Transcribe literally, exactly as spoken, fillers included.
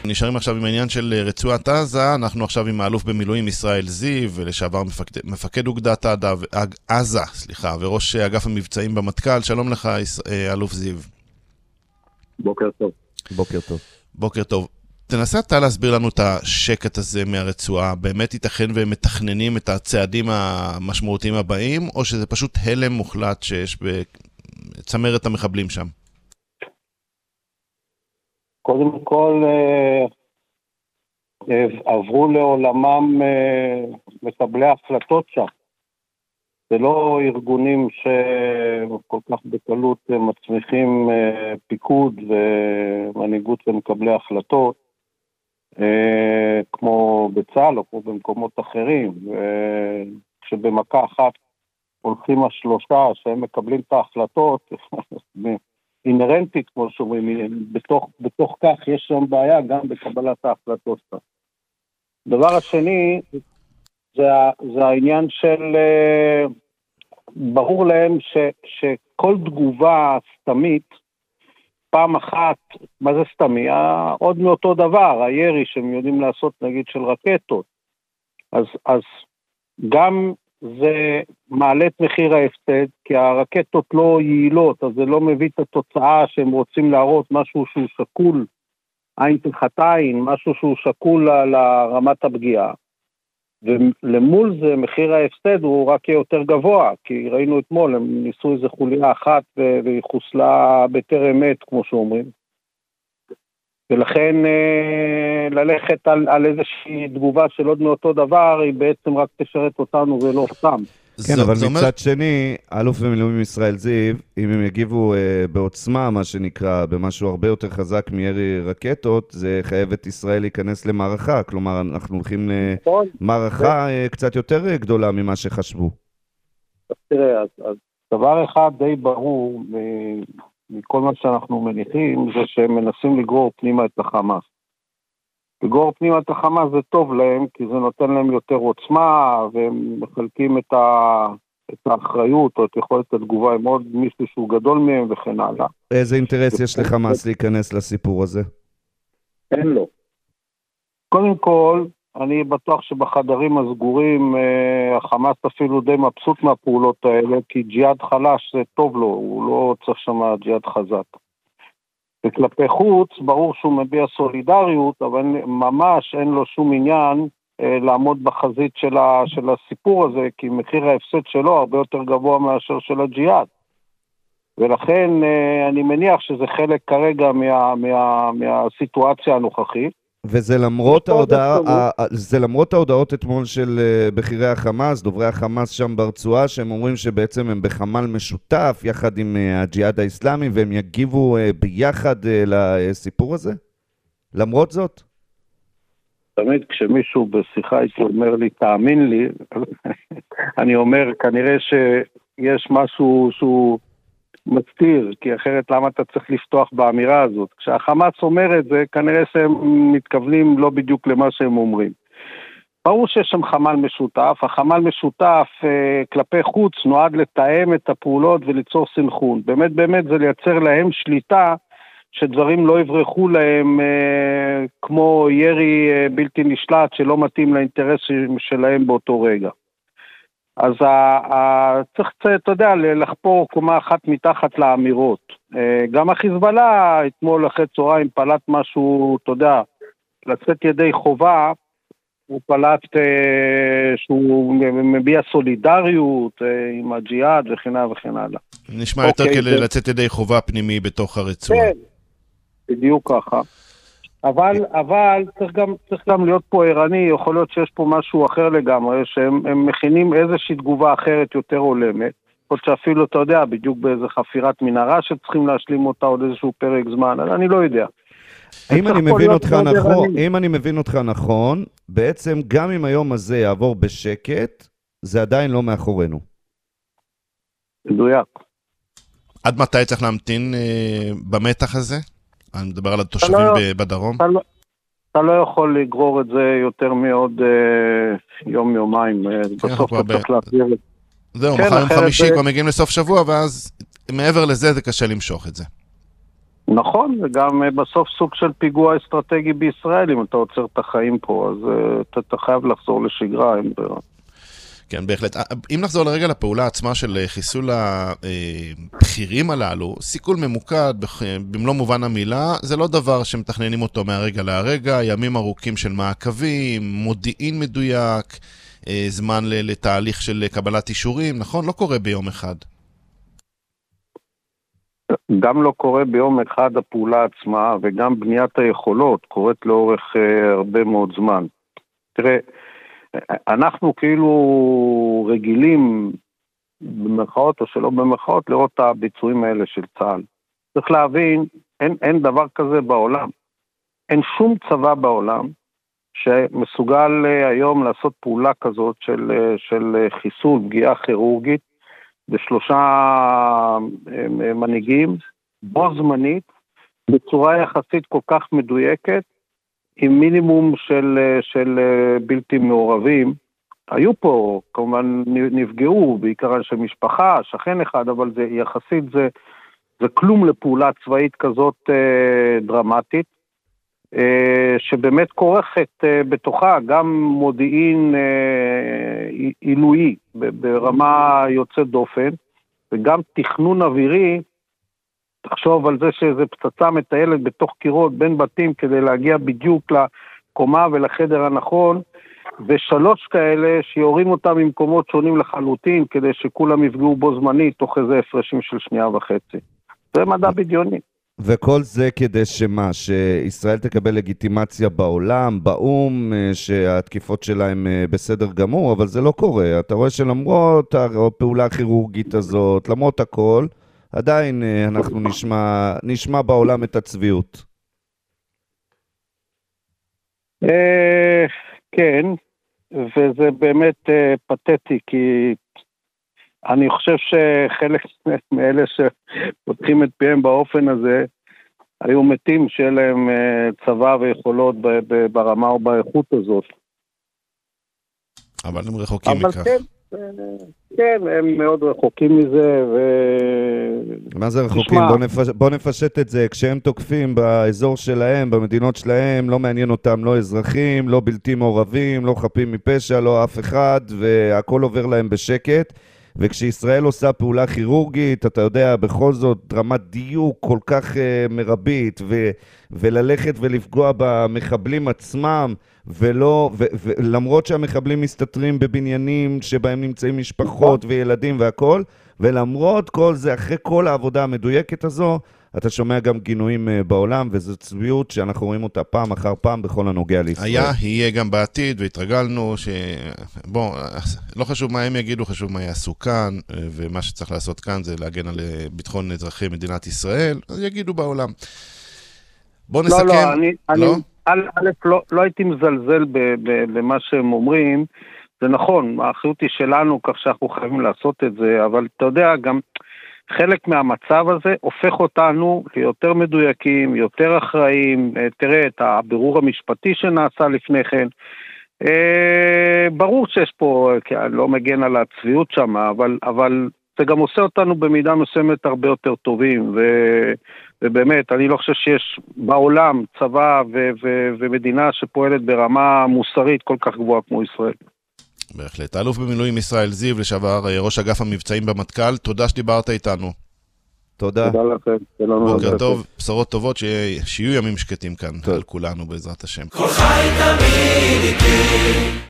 נשארים עכשיו עם העניין של רצועת עזה, אנחנו עכשיו עם האלוף במילואים ישראל זיו, ולשעבר מפקד, מפקד אוגדת עזה, סליחה, וראש אגף המבצעים במטכ"ל. שלום לך, אלוף זיו. בוקר טוב. בוקר טוב. בוקר טוב. תנסה אתה להסביר לנו את השקט הזה מהרצועה. באמת ייתכן והם מתכננים את הצעדים המשמעותיים הבאים, או שזה פשוט הלם מוחלט שיש בצמרת המחבלים שם? קודם כל, עברו לעולמם מקבלי החלטות שם. זה לא ארגונים שכל כך בקלות מצמיחים פיקוד ומנהיגות ומקבלי החלטות, כמו בצה"ל או כמו במקומות אחרים. כשבמכה אחת הולכים השלושה שהם מקבלים את ההחלטות, אינרנטית, כמו שאומרים, בתוך, בתוך כך יש שם בעיה גם בקבלת ההחלטות. הדבר השני, זה, זה העניין של, ברור להם ש, שכל תגובה סתמית, פעם אחת, מה זה סתמי? עוד מאותו דבר, הירי שהם יודעים לעשות נגיד של רקטות, אז, אז גם זה מעלה את מחיר ההפסד, כי הרקטות לא יעילות, אז זה לא מביא את התוצאה שהם רוצים להראות, משהו שהוא שקול, עין תחת עין, משהו שהוא שקול על רמת הפגיעה. ולמול זה מחיר ההפסד הוא רק יותר גבוה, כי ראינו אתמול, הם ניסו איזה חוליה אחת והיא חוסלה בטרם עת, כמו שאומרים. ולכן ללכת על, על איזושהי תגובה של עוד מאותו דבר, היא בעצם רק תשרת אותנו ולא סתם. כן, אבל מצד שני, האלוף במילואים ישראל זיו, אם הם יגיבו בעוצמה, מה שנקרא, במשהו הרבה יותר חזק מירי רקטות, זה חייב את ישראל להיכנס למערכה. כלומר, אנחנו הולכים למערכה קצת יותר גדולה ממה שחשבו. תראה, אז דבר אחד די ברור מכל מה שאנחנו מניחים, זה שהם מנסים לגרור פנימה את החמאס. לגרור פנימה את החמאס זה טוב להם, כי זה נותן להם יותר עוצמה, והם מחלקים את, ה... את האחריות, או את יכולת התגובה עם עוד מישהו שהוא גדול מהם וכן הלאה. איזה אינטרס יש לחמאס להיכנס לסיפור הזה? אין לו. קודם כל, אני בטוח שבחדרים הסגורים, החמאס אפילו די מבסוט מהפעולות האלה, כי ג'יהאד חלש זה טוב לו, הוא לא צריך שם ג'יהאד חזק. וכלפי חוץ, ברור שהוא מביע סולידריות, אבל ממש אין לו שום עניין אה, לעמוד בחזית של, ה, של הסיפור הזה, כי מחיר ההפסד שלו הרבה יותר גבוה מאשר של הג'יהאד. ולכן אה, אני מניח שזה חלק כרגע מה, מה, מהסיטואציה הנוכחית. וזה למרות ההודעה, זה למרות ההודעות אתמול של בחירי החמאס, דוברי החמאס שם ברצועה, שהם אומרים שבעצם הם בחמ"ל משותף יחד עם הג'יהאד האסלאמי, והם יגיבו ביחד לסיפור הזה? למרות זאת? תמיד כשמישהו בשיחה איתי אומר לי, תאמין לי, אני אומר, כנראה שיש משהו שהוא מסתיר, כי אחרת למה אתה צריך לפתוח באמירה הזאת? כשהחמאס אומר את זה, כנראה שהם מתכוונים לא בדיוק למה שהם אומרים. ברור שיש שם חמ"ל משותף, החמ"ל משותף אה, כלפי חוץ נועד לתאם את הפעולות וליצור סנכרון. באמת באמת זה לייצר להם שליטה, שדברים לא יברחו להם אה, כמו ירי אה, בלתי נשלט שלא מתאים לאינטרסים שלהם באותו רגע. אז צריך, אתה יודע, לחפור קומה אחת מתחת לאמירות. גם החיזבאללה, אתמול אחרי צהריים פלט משהו, אתה יודע, לצאת ידי חובה, הוא פלט שהוא מביע סולידריות עם הג'יהאד וכן הלאה וכן הלאה. נשמע יותר כדי לצאת ידי חובה פנימי בתוך הרצועה. כן, בדיוק ככה. אבל, אבל צריך גם, צריך גם להיות פה ערני, יכול להיות שיש פה משהו אחר לגמרי, שהם הם מכינים איזושהי תגובה אחרת יותר עולמת, עוד שאפילו אתה יודע, בדיוק באיזה חפירת מנהרה שצריכים להשלים אותה עוד איזשהו פרק זמן, אני לא יודע. אם אני מבין אותך נכון, אם אני מבין אותך נכון, בעצם גם אם היום הזה יעבור בשקט, זה עדיין לא מאחורינו. מדויק. עד מתי צריך להמתין אה, במתח הזה? אני מדבר על התושבים לא, בדרום. אתה לא, אתה לא יכול לגרור את זה יותר מעוד אה, יום-יומיים. כן, בסוף אתה צריך ב... להסביר את זה. זהו, כן, מחר יום חמישי זה... כבר מגיעים לסוף שבוע, ואז מעבר לזה זה קשה למשוך את זה. נכון, וגם בסוף סוג של פיגוע אסטרטגי בישראל, אם אתה עוצר את החיים פה, אז אתה, אתה חייב לחזור לשגרה. עם... כן, בהחלט. אם נחזור לרגע לפעולה עצמה של חיסול הבחירים הללו, סיכול ממוקד, במלוא מובן המילה, זה לא דבר שמתכננים אותו מהרגע להרגע, ימים ארוכים של מעקבים, מודיעין מדויק, זמן לתהליך של קבלת אישורים, נכון? לא קורה ביום אחד. גם לא קורה ביום אחד הפעולה עצמה, וגם בניית היכולות קורית לאורך uh, הרבה מאוד זמן. תראה, אנחנו כאילו רגילים במרכאות או שלא במרכאות לראות את הביצועים האלה של צה"ל. צריך להבין, אין, אין דבר כזה בעולם. אין שום צבא בעולם שמסוגל uh, היום לעשות פעולה כזאת של, uh, של uh, חיסול, פגיעה כירורגית, בשלושה מנהיגים, בו זמנית, בצורה יחסית כל כך מדויקת, עם מינימום של, של בלתי מעורבים. היו פה, כמובן נפגעו, בעיקרן של משפחה, שכן אחד, אבל זה יחסית, זה, זה כלום לפעולה צבאית כזאת אה, דרמטית, אה, שבאמת כורכת אה, בתוכה גם מודיעין אה, עילוי, ברמה יוצאת דופן, וגם תכנון אווירי. תחשוב על זה שזה פצצה מטיילת בתוך קירות בין בתים כדי להגיע בדיוק לקומה ולחדר הנכון, ושלוש כאלה שיורים אותם ממקומות שונים לחלוטין כדי שכולם יפגעו בו זמני תוך איזה הפרשים של שנייה וחצי. זה מדע בדיוני. וכל זה כדי שמה, שישראל תקבל לגיטימציה בעולם, באום, שהתקיפות שלהם בסדר גמור, אבל זה לא קורה. אתה רואה שלמרות הפעולה הכירורגית הזאת, למרות הכל, עדיין אנחנו נשמע, נשמע בעולם את הצביעות. כן, וזה באמת פתטי, כי אני חושב שחלק מאלה שפותחים את פיהם באופן הזה, היו מתים שיהיה להם צבא ויכולות ברמה או באיכות הזאת. אבל הם רחוקים מכך. כן, כן, הם מאוד רחוקים מזה. ו... מה זה רחוקים? בוא, נפש... בוא נפשט את זה. כשהם תוקפים באזור שלהם, במדינות שלהם, לא מעניין אותם לא אזרחים, לא בלתי מעורבים, לא חפים מפשע, לא אף אחד, והכל עובר להם בשקט. וכשישראל עושה פעולה כירורגית, אתה יודע, בכל זאת רמת דיוק כל כך uh, מרבית, ו- וללכת ולפגוע במחבלים עצמם, ולא, ו- ולמרות שהמחבלים מסתתרים בבניינים שבהם נמצאים משפחות וילדים והכל, ולמרות כל זה, אחרי כל העבודה המדויקת הזו, אתה שומע גם גינויים uh, בעולם, וזו צביעות שאנחנו רואים אותה פעם אחר פעם בכל הנוגע לישראל. היה, יהיה גם בעתיד, והתרגלנו ש... בוא, לא חשוב מה הם יגידו, חשוב מה יעשו כאן, ומה שצריך לעשות כאן זה להגן על ביטחון אזרחי מדינת ישראל, אז יגידו בעולם. בוא נסכם. לא, לא, אני, לא? אני א', א', לא, לא הייתי מזלזל במה שהם אומרים, זה נכון, האחריות היא שלנו, כך שאנחנו חייבים לעשות את זה, אבל אתה יודע, גם חלק מהמצב הזה הופך אותנו ליותר מדויקים, יותר אחראים. תראה את הבירור המשפטי שנעשה לפני כן. ברור שיש פה, כי אני לא מגן על הצביעות שם, אבל, אבל זה גם עושה אותנו במידה מסוימת הרבה יותר טובים, ו, ובאמת, אני לא חושב שיש בעולם צבא ו, ו, ומדינה שפועלת ברמה מוסרית כל כך גבוהה כמו ישראל. בהחלט. האלוף במילואים ישראל זיו, לשעבר ראש אגף המבצעים במטכ"ל, תודה שדיברת איתנו. תודה. תודה לכם. בוקר טוב, בשורות טובות, שיהיו ימים שקטים כאן על כולנו בעזרת השם. כל חי תמיד איתי